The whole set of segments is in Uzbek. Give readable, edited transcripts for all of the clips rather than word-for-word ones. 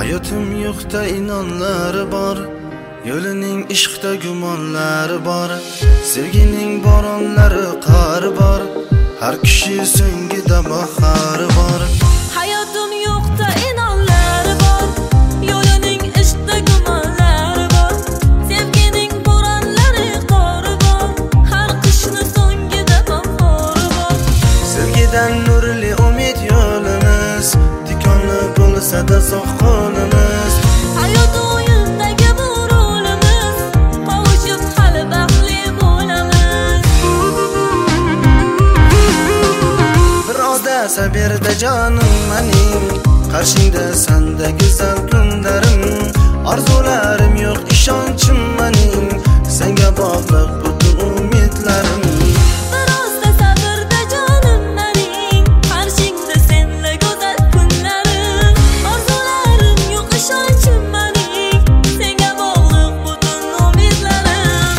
Hayotim yo'qda inonlari bor, yo'lining ishqda gumonlari bor, sevgining boronlari qari bor, har kishi so'ngida bahori bor. Hayotim yo'qda inonlari bor, yo'lining ishqda gumonlari bor, sevgining boronlari qari bor, har qishni so'ngida bahori bor. Sevgidan nurli umid yo'limiz, tikonli bo'lsa-da sog' qo'limiz. Hayot o'yindagi bu rolimiz, qovushib hali baxtli bo'lamiz. Birozda sabirda jonim mening, qarshingda sanda go'zal kunlarim. Orzularim yo'q, ishonchim mening, senga bog'liq butun umidlarim. Birozda sabrda jonim mening, qarshingda senla go'zal kunlarim. Orzularim yo'q, ishonchim mening, senga bog'liq butun umidlarim.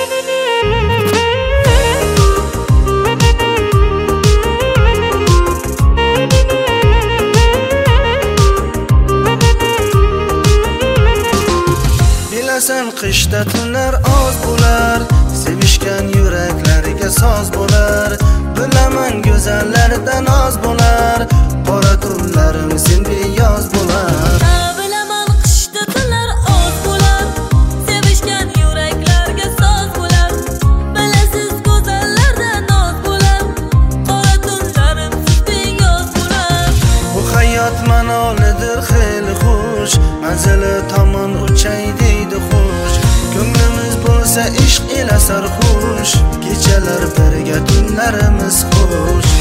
Bilasan qishda tunlar oz bo'lar, sevishgan yuraklarga soz bo'lar. Bilaman go'zallardan oz bo'lar, qora tunlarim sen beyoz bo'lar. Bilaman qishda tunlar oz bo'lar, sevishgan yuraklarga soz bo'lar. Bilasiz go'zallardan oz bo'lar, qora tunlarim siz beyoz bo'lar. Bu hayot manolidir xeyli xush, manzili tomon uchay deydi xush. Ko'nglimiz bo'lsa ishq ila sarxush, kechalar birga tunlarimiz xush.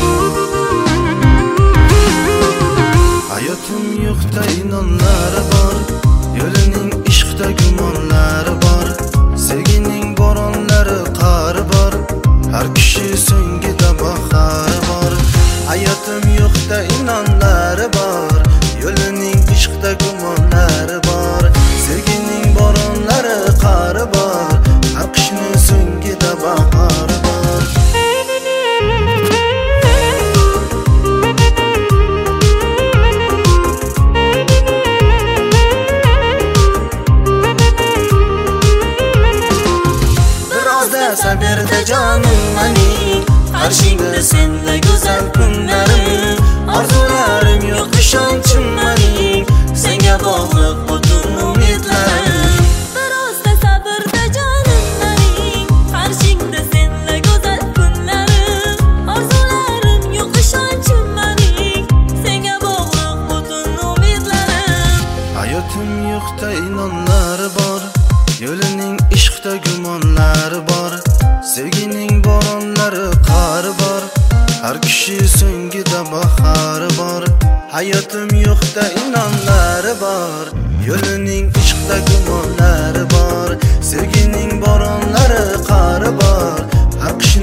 Hayotim yo'qda inonlari bor, yo'lining ishqda gumonlari bor, sevgining boronlari qari bor, har kishi so'ngida bahori bor. Hayotim yo'qda inonlari bor, yo'lining ishqda gumonlari bor, sevgining boronlari qari bor, har qishni so'ngida bahori bor. Birozda sabrda jonim mening, qarshingda senla go'zal kunlarim. Orzularim yo'q, ishonchim mening, senga bog'liq butun umidlarim. Birozda sabrda jonim mening, qarshingda senla go'zal kunlarim. Orzularim yo'q, ishonchim mening, senga bog'liq butun umidlarim. Hayotim yo'qda inonlari bor, yo'lining ishqda gumonlari bor, sevgining boronlari qari bor, har kishi so'ngida bahori bor. Hayotim yo'qda inonlari bor, yo'lining ishqda gumonlari bor, sevgining boronlari qari bor, har kishi